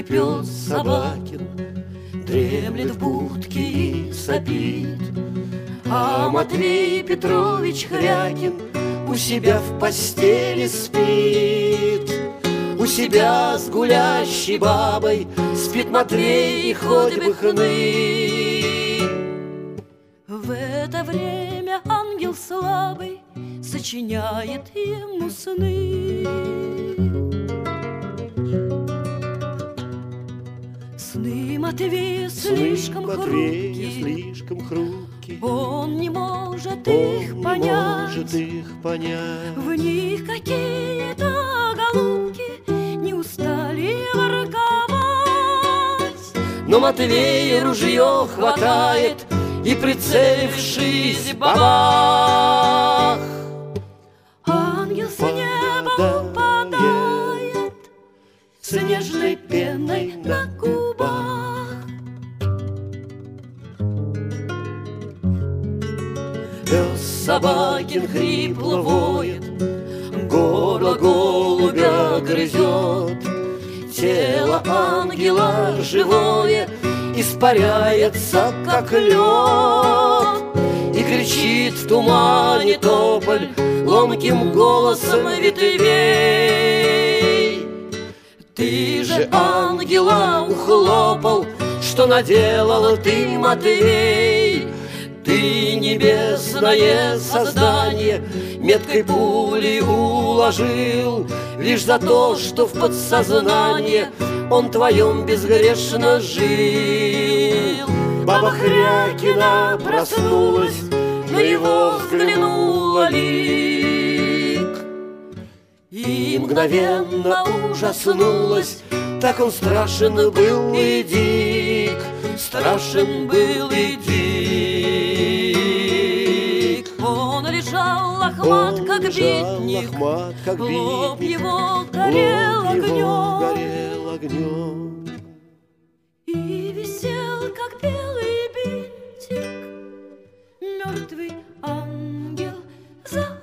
пес Собакин дремлет в будке и сопит, а Матвей Петрович Хрякин у себя в постели спит. У себя с гулящей бабой спит Матвей, и хоть бы хны. В это время ангел слабый сочиняет ему сны. Сны Матвея слишком хрупкие, он не может их понять. В них какие-то голубки не устали ворковать. Но Матвей ружье хватает и, прицелившись, бабах! Ангел с неба упадает с нежной пеной на губах. Пес Собакин хрипло воет, горло голубя грызет, тело ангела живое испаряется, как лед, и кричит в тумане тополь ломким голосом ветвей. Ты же ангела ухлопал, что наделал ты, Матвей. Ты небесное создание меткой пулей уложил, лишь за то, что в подсознание он твоем безгрешно жил. Баба Хрякина проснулась, на его взглянула лик и мгновенно ужаснулась. Так он страшен был и дик, страшен был и дик. Он лежал лохмат, как бедник, лоб его горел огнем, и висел, как белый бинтик, мертвый ангел за